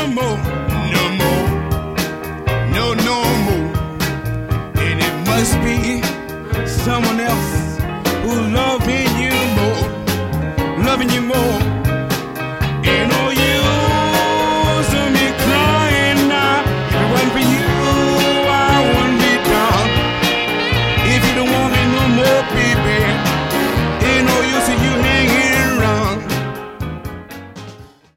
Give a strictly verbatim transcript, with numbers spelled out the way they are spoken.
more, no more, no, no more. And it must be someone else who's loving you more, loving you more.